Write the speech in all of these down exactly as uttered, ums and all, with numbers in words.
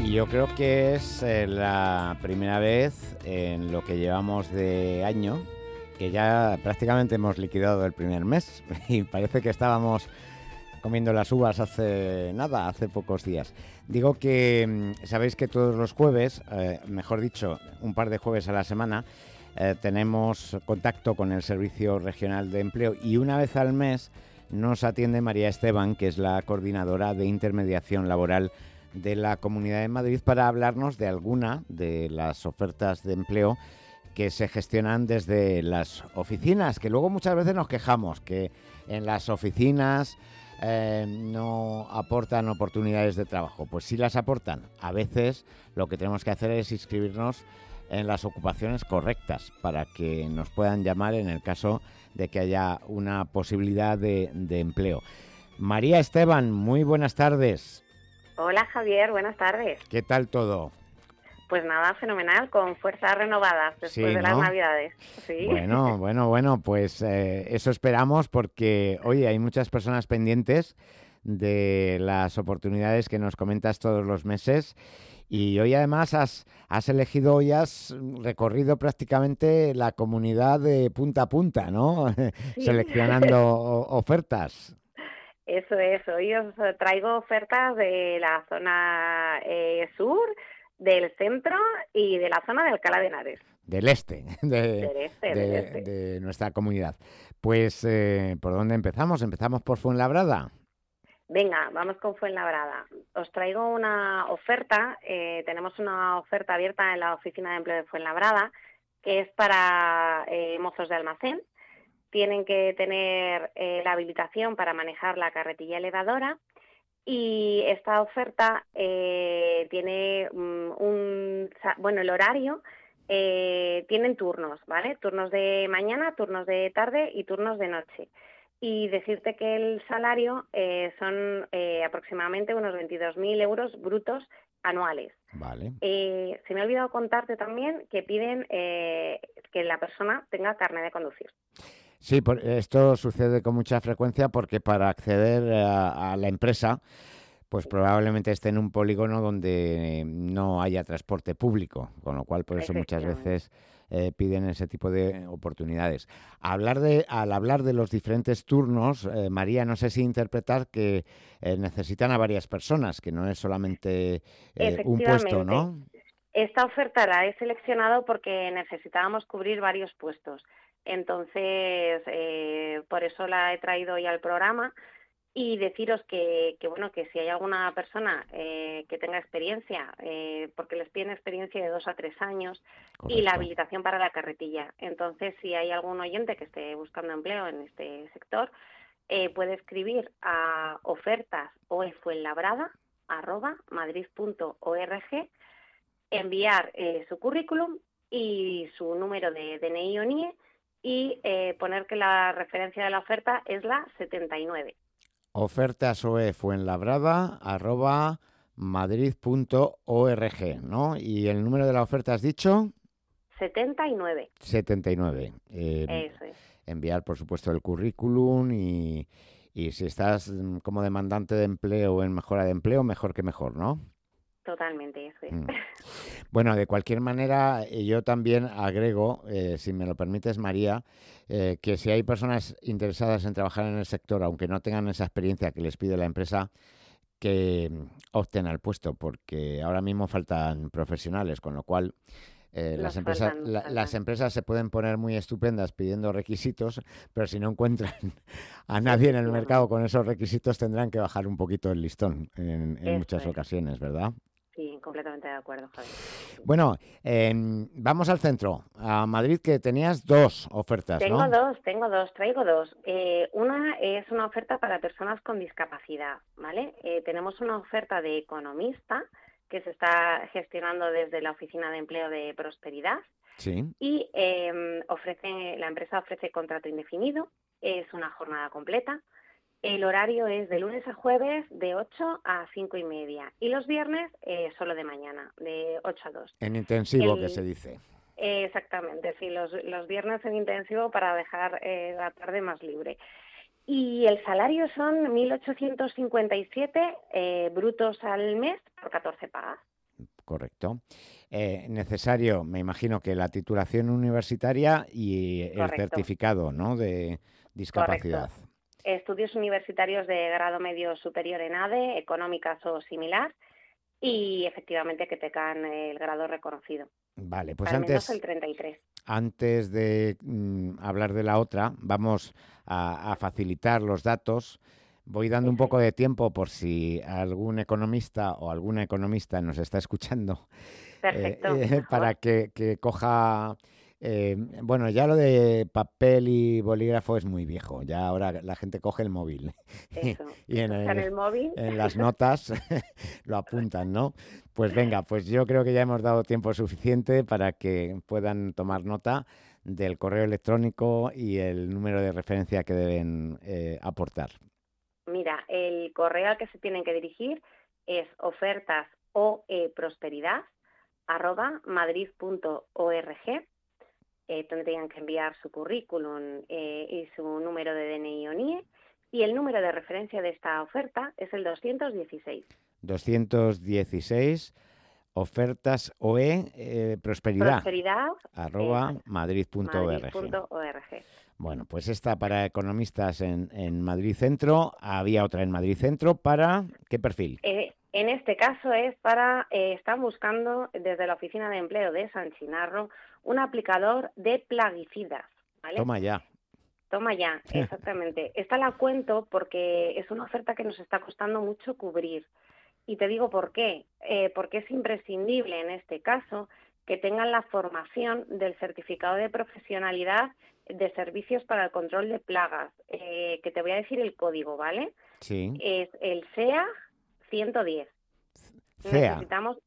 Y yo creo que es eh, la primera vez en lo que llevamos de año que ya prácticamente hemos liquidado el primer mes y parece que estábamos comiendo las uvas hace nada, hace pocos días. Digo que mm, sabéis que todos los jueves, eh, mejor dicho, un par de jueves a la semana, eh, tenemos contacto con el Servicio Regional de Empleo y una vez al mes nos atiende María Esteban, que es la coordinadora de intermediación laboral de la Comunidad de Madrid, para hablarnos de alguna de las ofertas de empleo que se gestionan desde las oficinas, que luego muchas veces nos quejamos que en las oficinas eh, no aportan oportunidades de trabajo. Pues sí las aportan. A veces lo que tenemos que hacer es inscribirnos en las ocupaciones correctas para que nos puedan llamar en el caso de que haya una posibilidad de, de empleo. María Esteban, muy buenas tardes. Hola Javier, buenas tardes. ¿Qué tal todo? Pues nada, fenomenal, con fuerzas renovadas después Sí, de ¿no? las Navidades. Sí. Bueno, bueno, bueno, pues eh, eso esperamos porque, oye, hay muchas personas pendientes de las oportunidades que nos comentas todos los meses y hoy además has, has elegido, hoy has recorrido prácticamente la comunidad de punta a punta, ¿no? Sí. Seleccionando ofertas. Eso es, hoy os traigo ofertas de la zona eh, sur, del centro y de la zona de Alcalá de Henares. Del este, de, Del este, de, del este. de nuestra comunidad. Pues, eh, ¿por dónde empezamos? ¿Empezamos por Fuenlabrada? Venga, vamos con Fuenlabrada. Os traigo una oferta, eh, tenemos una oferta abierta en la Oficina de Empleo de Fuenlabrada, que es para eh, mozos de almacén. Tienen que tener eh, la habilitación para manejar la carretilla elevadora y esta oferta eh, tiene um, un, bueno, el horario, eh, tienen turnos, ¿vale? Turnos de mañana, turnos de tarde y turnos de noche. Y decirte que el salario eh, son eh, aproximadamente unos veintidós mil euros brutos anuales. Vale. Eh, se me ha olvidado contarte también que piden eh, que la persona tenga carnet de conducir. Sí, por, esto sucede con mucha frecuencia porque para acceder a, a la empresa, pues Sí. probablemente esté en un polígono donde no haya transporte público, con lo cual por eso muchas veces eh, piden ese tipo de oportunidades. Hablar de, al hablar de los diferentes turnos, eh, María, no sé si interpretar que eh, necesitan a varias personas, que no es solamente eh, un puesto, ¿no? Esta oferta la he seleccionado porque necesitábamos cubrir varios puestos. Entonces, eh, por eso la he traído hoy al programa y deciros que, que bueno, que si hay alguna persona eh, que tenga experiencia, eh, porque les piden experiencia de dos a tres años. Correcto. Y la habilitación para la carretilla. Entonces, si hay algún oyente que esté buscando empleo en este sector, eh, puede escribir a ofertas oefuenlabrada arroba madrid punto org, enviar eh, su currículum y su número de D N I o N I E y eh, poner que la referencia de la oferta es la setenta y nueve. ofertasoefuenlabrada arroba madrid punto org, ¿no? ¿Y el número de la oferta has dicho? setenta y nueve. setenta y nueve. Eh, Eso es. Enviar, por supuesto, el currículum y, y si estás como demandante de empleo o en mejora de empleo, mejor que mejor, ¿no? Totalmente, eso es. Mm. Bueno, de cualquier manera, yo también agrego, eh, si me lo permites, María, eh, que si hay personas interesadas en trabajar en el sector, aunque no tengan esa experiencia que les pide la empresa, que opten al puesto, porque ahora mismo faltan profesionales, con lo cual eh, las empresas faltan, la, faltan. las empresas se pueden poner muy estupendas pidiendo requisitos, pero si no encuentran a nadie en el mercado con esos requisitos, tendrán que bajar un poquito el listón en, en muchas es. ocasiones, ¿verdad? Sí, completamente de acuerdo, Javier. Bueno, eh, vamos al centro, a Madrid, que tenías dos ofertas, tengo ¿no? Tengo dos, tengo dos, traigo dos. Eh, una es una oferta para personas con discapacidad, ¿vale? Eh, tenemos una oferta de economista que se está gestionando desde la Oficina de Empleo de Prosperidad. Sí. Y eh, ofrece, la empresa ofrece contrato indefinido, es una jornada completa. El horario es de lunes a jueves de ocho a cinco y media y los viernes eh, solo de mañana, de ocho a dos. En intensivo, El, que se dice. Eh, exactamente, sí, los, los viernes en intensivo para dejar eh, la tarde más libre. Y el salario son mil ochocientos cincuenta y siete eh, brutos al mes por catorce pagas. Correcto. Eh, necesario, me imagino que la titulación universitaria y el Correcto. certificado, ¿no?, de discapacidad. Correcto. Estudios universitarios de grado medio superior en A D E, económicas o similar, y efectivamente que tengan el grado reconocido. Vale, pues Al menos antes, el treinta y tres. antes de mm, hablar de la otra, vamos a, a facilitar los datos. Voy dando un Eso es. poco de tiempo por si algún economista o alguna economista nos está escuchando, eh, Perfecto, eh, mejor. para que, que coja... eh, bueno, ya lo de papel y bolígrafo es muy viejo. Ya ahora la gente coge el móvil Eso. y en, Está en el- el móvil. en las notas lo apuntan, ¿no? Pues venga, pues yo creo que ya hemos dado tiempo suficiente para que puedan tomar nota del correo electrónico y el número de referencia que deben eh, aportar. Mira, el correo al que se tienen que dirigir es ofertas o eh, prosperidad arroba madrid punto org. Eh, tendrían que enviar su currículum eh, y su número de D N I o N I E, y el número de referencia de esta oferta es el doscientos dieciséis. doscientos dieciséis, ofertas O E, eh, prosperidad, Prosperidad, arroba eso es, madrid punto madrid org. punto org. Bueno, pues esta para economistas en, en Madrid Centro. Había otra en Madrid Centro para... ¿Qué perfil? Eh, en este caso es para, eh, están buscando desde la Oficina de Empleo de San Chinarro un aplicador de plaguicidas, ¿vale? Toma ya. Toma ya, exactamente. Esta la cuento porque es una oferta que nos está costando mucho cubrir. Y te digo por qué. Eh, porque es imprescindible en este caso que tengan la formación del certificado de profesionalidad de servicios para el control de plagas, eh, que te voy a decir el código, ¿vale? Sí. Es el S E A ciento diez. C E A. Necesitamos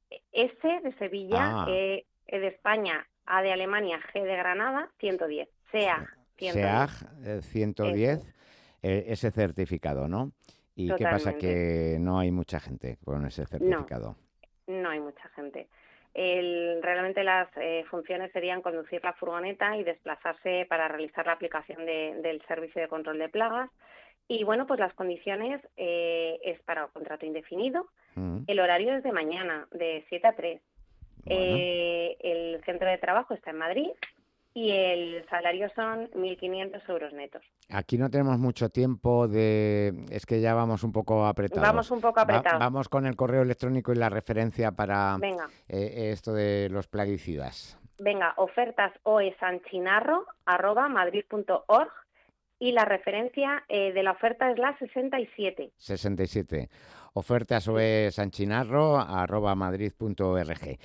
S de Sevilla, Ah. E, E de España, A de Alemania, G de Granada, ciento diez. S E A ciento diez. S E A G eh, ciento diez, Eso. eh, ese certificado, ¿no? ¿Y qué pasa? Totalmente. Que no hay mucha gente con ese certificado. No hay mucha gente. El, realmente las eh, funciones serían conducir la furgoneta y desplazarse para realizar la aplicación de- del servicio de control de plagas. Y bueno, pues las condiciones eh, es para un contrato indefinido. Mm, El horario es de mañana, de siete a tres. bueno, Eh, el centro de trabajo está en Madrid y el salario son mil quinientos euros netos. aquí no tenemos mucho tiempo de... Es que ya vamos un poco apretados. Vamos un poco Va- apretados. vamos con el correo electrónico y la referencia para Venga. eh, esto de los plaguicidas. Venga, ofertas oesanchinarro arroba madrid punto org, y la referencia eh, de la oferta es la sesenta y siete. sesenta y siete. Ofertas O E sanchinarro arroba madrid punto org.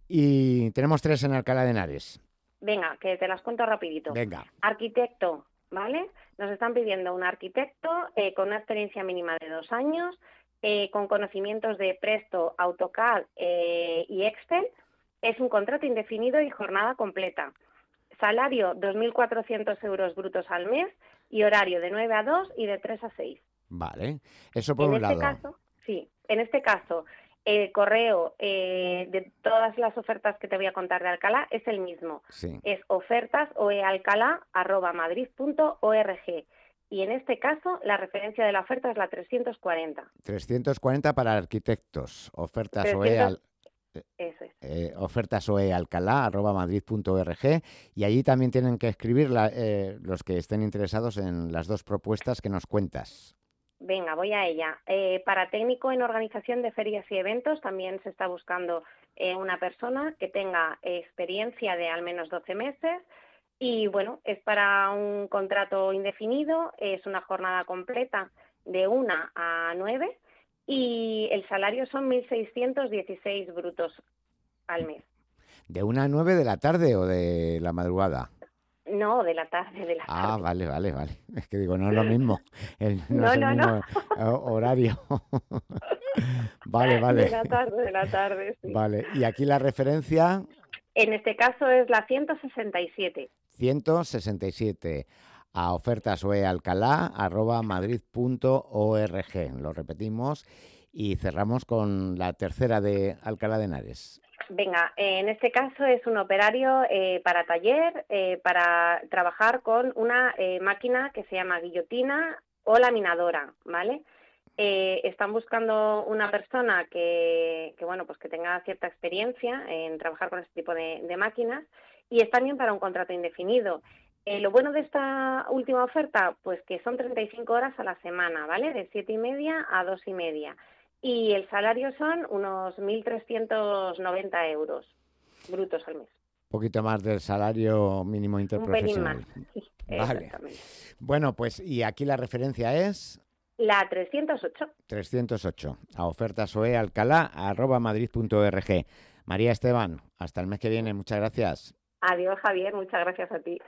Y tenemos tres en Alcalá de Henares. Venga, que te las cuento rapidito. Venga. Arquitecto, ¿vale? Nos están pidiendo un arquitecto eh, con una experiencia mínima de dos años, eh, con conocimientos de Presto, AutoCAD eh, y Excel. Es un contrato indefinido y jornada completa. Salario dos mil cuatrocientos euros brutos al mes y horario de nueve a dos y de tres a seis. Vale. Eso por En un este lado. caso, sí, en este caso, el correo eh, de todas las ofertas que te voy a contar de Alcalá es el mismo. Sí. Es ofertas oealcalá arroba madrid punto org. Y en este caso, la referencia de la oferta es la trescientos cuarenta. trescientos cuarenta para arquitectos. Ofertas O E trescientos, al, eso es. eh, ofertas O E alcalá arroba madrid punto org, y allí también tienen que escribir la- eh, los que estén interesados en las dos propuestas que nos cuentas. Venga, voy a ella. Eh, para técnico en organización de ferias y eventos también se está buscando eh, una persona que tenga experiencia de al menos doce meses y bueno, es para un contrato indefinido, es una jornada completa de una a nueve y el salario son mil seiscientos dieciséis brutos al mes. ¿De una a nueve de la tarde o de la madrugada? No, de la tarde, de la Ah, tarde. vale, vale, vale. Es que digo, no es lo mismo. El- no, No, es el no, mismo no. eh, horario. Vale, De vale. la tarde, de la tarde, sí. Vale. Y aquí la referencia En este caso es la ciento sesenta y siete. ciento sesenta y siete a ofertas O E alcalá arroba madrid punto org. Lo repetimos y cerramos con la tercera de Alcalá de Henares. Venga, eh, en este caso es un operario eh, para taller, eh, para trabajar con una eh, máquina que se llama guillotina o laminadora, ¿vale? Eh, están buscando una persona que, que, bueno, pues que tenga cierta experiencia en trabajar con este tipo de, de máquinas y es también para un contrato indefinido. Eh, lo bueno de esta última oferta, pues que son treinta y cinco horas a la semana, ¿vale? De siete y media a dos y media. Y el salario son unos mil trescientos noventa euros brutos al mes. Un poquito más del salario mínimo Un pelín más, interprofesional. sí, Vale. exactamente. Bueno, pues y aquí la referencia es La trescientos ocho. trescientos ocho, a ofertasoealcalá arroba madrid punto org. María Esteban, hasta el mes que viene, muchas gracias. Adiós, Javier, muchas gracias a ti.